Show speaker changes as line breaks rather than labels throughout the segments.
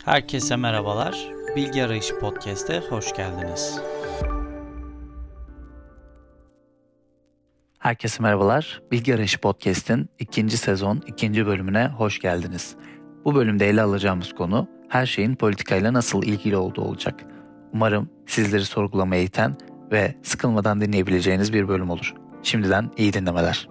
Herkese merhabalar. Bilgi Arayışı Podcast'e hoş geldiniz.
Herkese merhabalar. Bilgi Arayışı Podcast'in 2. sezon 2. bölümüne hoş geldiniz. Bu bölümde ele alacağımız konu her şeyin politikayla nasıl ilgili olduğu olacak. Umarım sizleri sorgulamaya iten ve sıkılmadan dinleyebileceğiniz bir bölüm olur. Şimdiden iyi dinlemeler.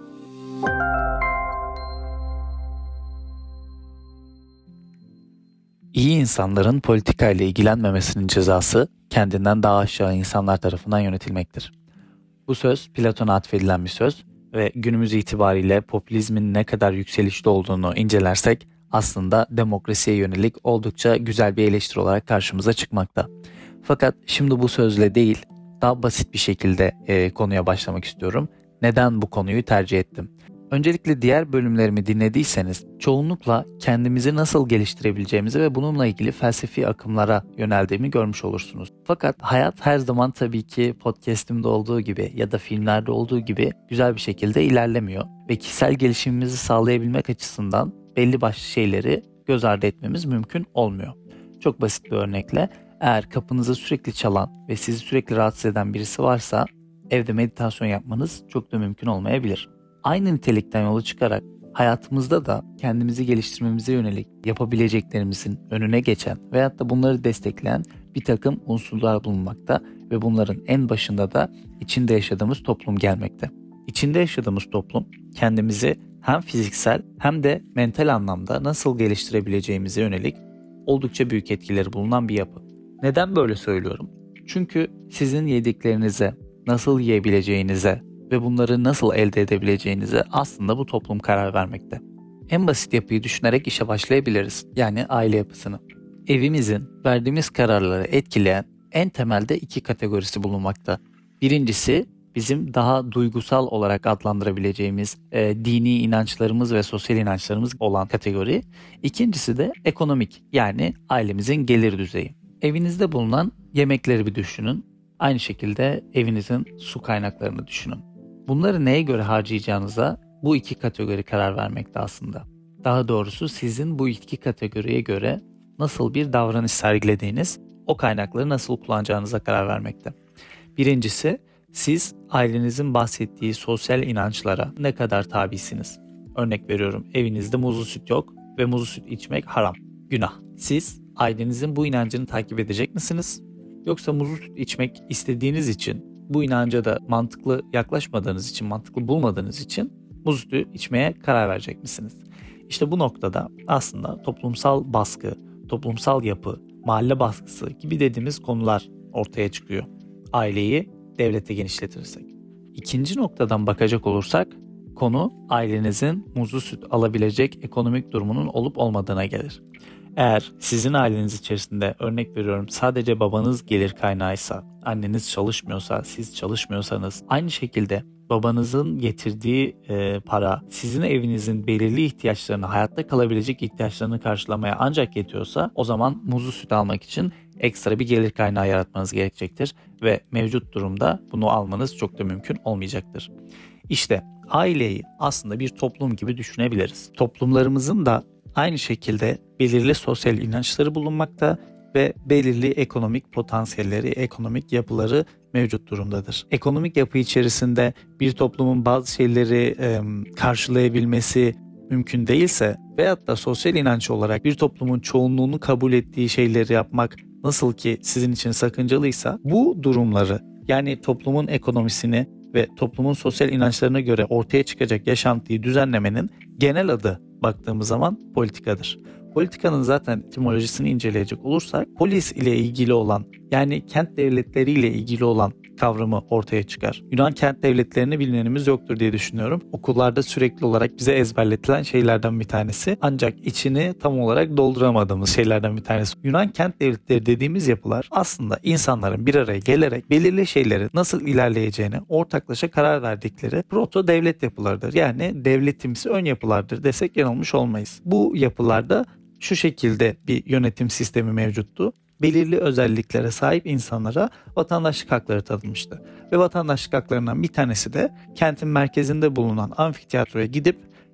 İyi insanların politikayla ilgilenmemesinin cezası kendinden daha aşağı insanlar tarafından yönetilmektir. Bu söz Platon'a atfedilen bir söz ve günümüz itibariyle popülizmin ne kadar yükselişte olduğunu incelersek aslında demokrasiye yönelik oldukça güzel bir eleştiri olarak karşımıza çıkmakta. Fakat şimdi bu sözle değil, daha basit bir şekilde konuya başlamak istiyorum. Neden bu konuyu tercih ettim? Öncelikle diğer bölümlerimi dinlediyseniz çoğunlukla kendimizi nasıl geliştirebileceğimizi ve bununla ilgili felsefi akımlara yöneldiğimi görmüş olursunuz. Fakat hayat her zaman tabii ki podcast'imde olduğu gibi ya da filmlerde olduğu gibi güzel bir şekilde ilerlemiyor. Ve kişisel gelişimimizi sağlayabilmek açısından belli başlı şeyleri göz ardı etmemiz mümkün olmuyor. Çok basit bir örnekle eğer kapınızı sürekli çalan ve sizi sürekli rahatsız eden birisi varsa evde meditasyon yapmanız çok da mümkün olmayabilir. Aynı nitelikten yola çıkarak hayatımızda da kendimizi geliştirmemize yönelik yapabileceklerimizin önüne geçen veyahut da bunları destekleyen bir takım unsurlar bulunmakta ve bunların en başında da içinde yaşadığımız toplum gelmekte. İçinde yaşadığımız toplum kendimizi hem fiziksel hem de mental anlamda nasıl geliştirebileceğimize yönelik oldukça büyük etkileri bulunan bir yapı. Neden böyle söylüyorum? Çünkü sizin yediklerinize, nasıl yiyebileceğinize ve bunları nasıl elde edebileceğinize aslında bu toplum karar vermekte. En basit yapıyı düşünerek işe başlayabiliriz. Yani aile yapısını. Evimizin verdiğimiz kararları etkileyen en temelde 2 kategorisi bulunmakta. Birincisi bizim daha duygusal olarak adlandırabileceğimiz dini inançlarımız ve sosyal inançlarımız olan kategori. İkincisi de ekonomik, yani ailemizin gelir düzeyi. Evinizde bulunan yemekleri bir düşünün. Aynı şekilde evinizin su kaynaklarını düşünün. Bunları neye göre harcayacağınıza bu 2 kategori karar vermekte aslında. Daha doğrusu sizin bu 2 kategoriye göre nasıl bir davranış sergilediğiniz, o kaynakları nasıl kullanacağınıza karar vermekte. Birincisi, siz ailenizin bahsettiği sosyal inançlara ne kadar tabisiniz? Örnek veriyorum, evinizde muzlu süt yok ve muzlu süt içmek haram, günah. Siz ailenizin bu inancını takip edecek misiniz? Yoksa muzlu süt içmek istediğiniz için, bu inanca da mantıklı yaklaşmadığınız için, mantıklı bulmadığınız için muzlu sütü içmeye karar verecek misiniz? İşte bu noktada aslında toplumsal baskı, toplumsal yapı, mahalle baskısı gibi dediğimiz konular ortaya çıkıyor. Aileyi devlete genişletirsek. İkinci noktadan bakacak olursak konu ailenizin muzlu süt alabilecek ekonomik durumunun olup olmadığına gelir. Eğer sizin aileniz içerisinde, örnek veriyorum, sadece babanız gelir kaynağıysa, anneniz çalışmıyorsa, siz çalışmıyorsanız, aynı şekilde babanızın getirdiği para sizin evinizin belirli ihtiyaçlarını, hayatta kalabilecek ihtiyaçlarını karşılamaya ancak yetiyorsa, o zaman muzlu süt almak için ekstra bir gelir kaynağı yaratmanız gerekecektir ve mevcut durumda bunu almanız çok da mümkün olmayacaktır. İşte aileyi aslında bir toplum gibi düşünebiliriz. Toplumlarımızın da aynı şekilde belirli sosyal inançları bulunmakta ve belirli ekonomik potansiyelleri, ekonomik yapıları mevcut durumdadır. Ekonomik yapı içerisinde bir toplumun bazı şeyleri karşılayabilmesi mümkün değilse veyahut da sosyal inanç olarak bir toplumun çoğunluğunu kabul ettiği şeyleri yapmak nasıl ki sizin için sakıncalıysa, bu durumları, yani toplumun ekonomisini ve toplumun sosyal inançlarına göre ortaya çıkacak yaşantıyı düzenlemenin genel adı baktığımız zaman politikadır. Politikanın zaten etimolojisini inceleyecek olursak polis ile ilgili olan, yani kent devletleri ile ilgili olan kavramı ortaya çıkar. Yunan kent devletlerini bilmeyenimiz yoktur diye düşünüyorum. Okullarda sürekli olarak bize ezberletilen şeylerden bir tanesi. Ancak içini tam olarak dolduramadığımız şeylerden bir tanesi. Yunan kent devletleri dediğimiz yapılar aslında insanların bir araya gelerek belirli şeyleri nasıl ilerleyeceğini ortaklaşa karar verdikleri proto devlet yapılarıdır. Yani devletimsi ön yapılardır desek yanılmış olmayız. Bu yapılarda şu şekilde bir yönetim sistemi mevcuttu. Belirli özelliklere sahip insanlara vatandaşlık hakları tanınmıştı. Ve vatandaşlık haklarından bir tanesi de kentin merkezinde bulunan amfiteyatroya gidip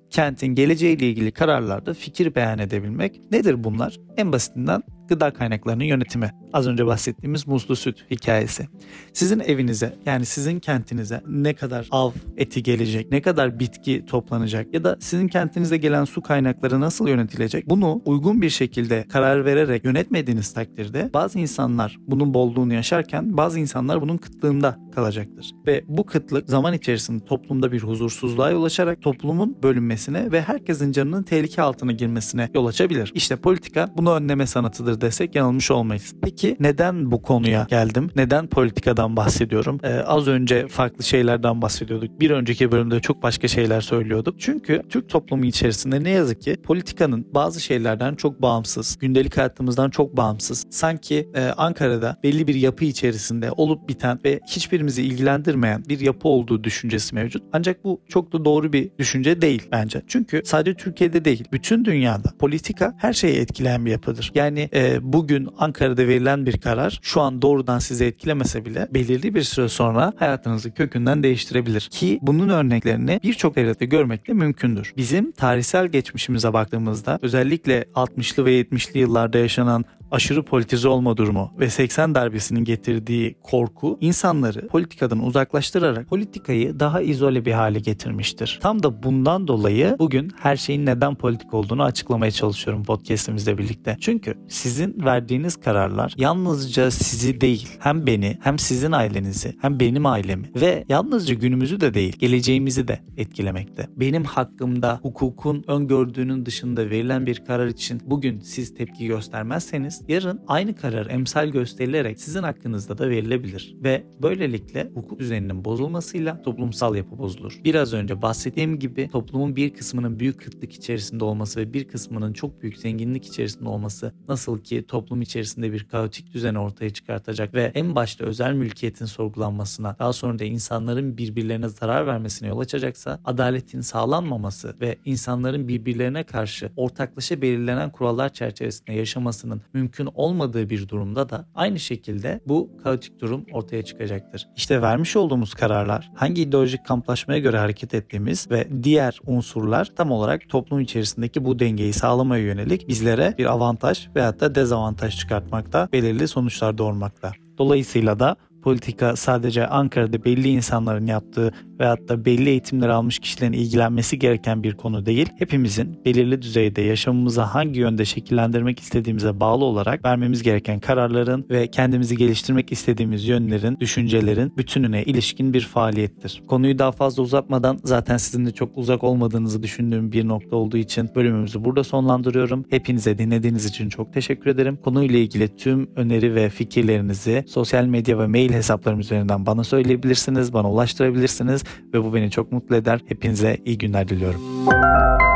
kentin geleceğiyle ilgili kararlarda fikir beyan edebilmek. Nedir bunlar? En basitinden gıda kaynaklarının yönetimi. Az önce bahsettiğimiz muzlu süt hikayesi. Sizin evinize, yani sizin kentinize ne kadar av eti gelecek, ne kadar bitki toplanacak ya da sizin kentinize gelen su kaynakları nasıl yönetilecek? Bunu uygun bir şekilde karar vererek yönetmediğiniz takdirde bazı insanlar bunun bolluğunu yaşarken bazı insanlar bunun kıtlığında kalacaktır. Ve bu kıtlık zaman içerisinde toplumda bir huzursuzluğa yol açarak toplumun bölünmesine ve herkesin canının tehlike altına girmesine yol açabilir. İşte politika bunu önleme sanatıdır desek yanılmış olmayız. Peki neden bu konuya geldim? Neden politikadan bahsediyorum? Az önce farklı şeylerden bahsediyorduk. Bir önceki bölümde çok başka şeyler söylüyorduk. Çünkü Türk toplumu içerisinde ne yazık ki politikanın bazı şeylerden çok bağımsız, gündelik hayatımızdan çok bağımsız. Sanki Ankara'da belli bir yapı içerisinde olup biten ve hiçbirimizi ilgilendirmeyen bir yapı olduğu düşüncesi mevcut. Ancak bu çok da doğru bir düşünce değil bence. Çünkü sadece Türkiye'de değil, bütün dünyada politika her şeyi etkileyen bir yapıdır. Yani bugün Ankara'da verilen bir karar şu an doğrudan sizi etkilemese bile belirli bir süre sonra hayatınızı kökünden değiştirebilir. Ki bunun örneklerini birçok devlette görmek de mümkündür. Bizim tarihsel geçmişimize baktığımızda özellikle 60'lı ve 70'li yıllarda yaşanan aşırı politize olma durumu ve 80 darbesinin getirdiği korku insanları politikadan uzaklaştırarak politikayı daha izole bir hale getirmiştir. Tam da bundan dolayı bugün her şeyin neden politik olduğunu açıklamaya çalışıyorum podcast'imizle birlikte. Çünkü sizin verdiğiniz kararlar yalnızca sizi değil, hem beni, hem sizin ailenizi, hem benim ailemi ve yalnızca günümüzü de değil, geleceğimizi de etkilemekte. Benim hakkımda hukukun öngördüğünün dışında verilen bir karar için bugün siz tepki göstermezseniz yarın aynı karar emsal gösterilerek sizin hakkınızda da verilebilir ve böylelikle hukuk düzeninin bozulmasıyla toplumsal yapı bozulur. Biraz önce bahsettiğim gibi toplumun bir kısmının büyük kıtlık içerisinde olması ve bir kısmının çok büyük zenginlik içerisinde olması nasıl ki toplum içerisinde bir kaotik düzen ortaya çıkartacak ve en başta özel mülkiyetin sorgulanmasına, daha sonra da insanların birbirlerine zarar vermesine yol açacaksa, adaletin sağlanmaması ve insanların birbirlerine karşı ortaklaşa belirlenen kurallar çerçevesinde yaşamasının mümkün olmadığı bir durumda da aynı şekilde bu kaotik durum ortaya çıkacaktır. İşte vermiş olduğumuz kararlar, hangi ideolojik kamplaşmaya göre hareket ettiğimiz ve diğer unsurlar tam olarak toplum içerisindeki bu dengeyi sağlamaya yönelik bizlere bir avantaj veyahut da dezavantaj çıkartmakta, belirli sonuçlar doğurmakta. Dolayısıyla da politika sadece Ankara'da belli insanların yaptığı veyahut da belli eğitimler almış kişilerin ilgilenmesi gereken bir konu değil. Hepimizin belirli düzeyde yaşamımızı hangi yönde şekillendirmek istediğimize bağlı olarak vermemiz gereken kararların ve kendimizi geliştirmek istediğimiz yönlerin, düşüncelerin bütününe ilişkin bir faaliyettir. Konuyu daha fazla uzatmadan, zaten sizin de çok uzak olmadığınızı düşündüğüm bir nokta olduğu için bölümümüzü burada sonlandırıyorum. Hepinize dinlediğiniz için çok teşekkür ederim. Konuyla ilgili tüm öneri ve fikirlerinizi sosyal medya ve mail hesaplarım üzerinden bana söyleyebilirsiniz, bana ulaştırabilirsiniz ve bu beni çok mutlu eder. Hepinize iyi günler diliyorum.